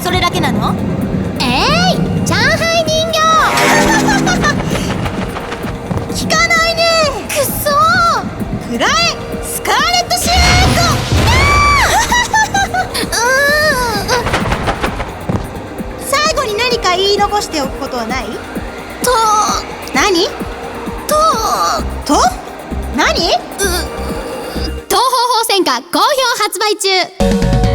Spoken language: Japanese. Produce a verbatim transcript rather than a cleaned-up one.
それだけなの？ えい、上海人形聞かないね。 くっそー。 くらえスカーレットシュート最後に何か言い残しておくことはない？ と何？ とと？何？ 東方宝泉が好評発売中。